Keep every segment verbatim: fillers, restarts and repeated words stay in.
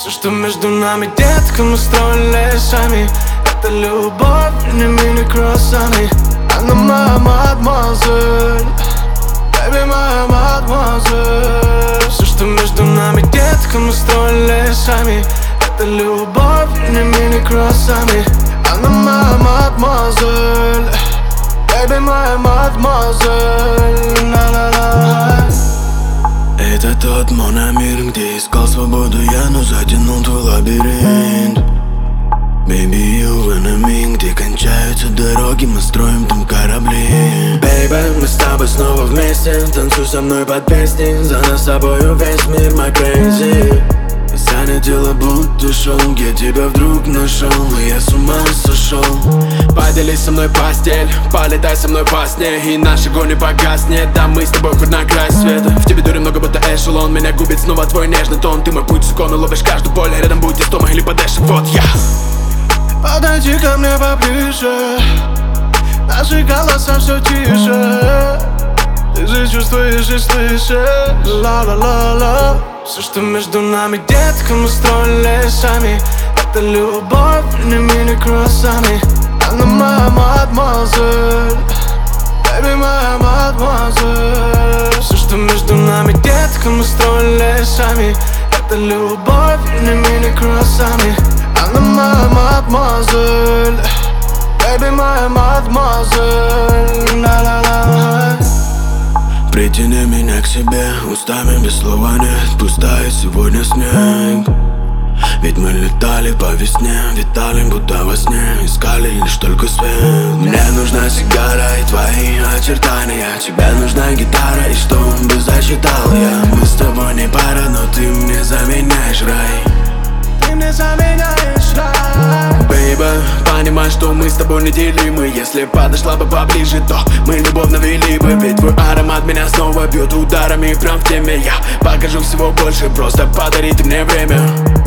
Все, что между нами, детка, мы строили сами. Это любовь, не мини-круассаны. Она моя мадемуазель, baby, моя мадемуазель. Все, что между нами, детка, мы строили сами. Это любовь, не мини-круассаны. Она моя мадемуазель, baby, моя мадемуазель. Ла-ла-ла. Это тот мономир, где искал свободу я, но затянул твой лабиринт. Baby, you enemy, где кончаются дороги, мы строим там корабли. Baby, мы с тобой снова вместе, танцуй со мной под песни. За нас с собою весь мир, my crazy. Занятела будто шоу, я тебя вдруг нашел, и я с ума сошел. Поделись со мной постель, полетай со мной по сне, и наш огонь не погаснет. Да мы с тобой хоть на край света. В тебе дури много, будто эшелон. Меня губит снова твой нежный тон. Ты мой путь закону, ловишь каждую боль. Рядом будь из дома или подальше, вот я. Подойди ко мне поближе, наши голоса все тише. Ты же чувствуешь и слышишь, ла-ла-ла-ла. Все, что между нами, детка, мы строили сами. Это любовь, не мини-круассаны. Она моя мадемуазель, baby, моя мадемуазель. Все, что между нами, детка, мы строили сами. Это любовь, не мини-круассаны. Она моя мадемуазель, baby, моя мадемуазель. Ла-ла-ла. Притяни меня к себе, устами без слова нет. Пустая сегодня снег. Ведь мы летали по весне, витали будто во сне, искали лишь только свет. Мне нужна сигара и твои очертания. Тебе нужна гитара и что бы зачитал я. Мы с тобой не пара, но ты мне заменяешь рай. Ты мне заменяешь рай. Baby, понимай, что мы с тобой неделимы. Если подошла бы поближе, то мы любовно вели бы. Ведь твой аромат меня снова бьет ударами прям в теме. Я покажу всего больше, просто подари ты мне время.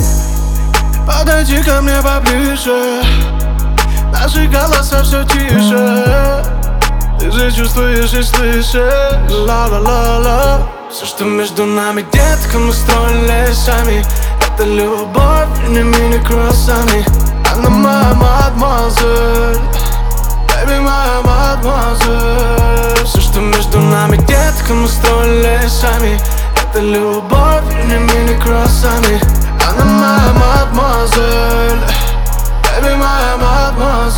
Подойди ко мне поближе, наши голоса все тише. Ты же чувствуешь и слышишь, ла-ла-ла-ла. Все, что между нами, детка, мы строили сами. Это любовь, не мини-круассаны. Она моя мадемуазель, baby, моя мадемуазель. Все, что между нами, детка, мы строили сами. Это любовь, не мини-круассаны. Она моя мадемуазель, baby, моя мадемуазель.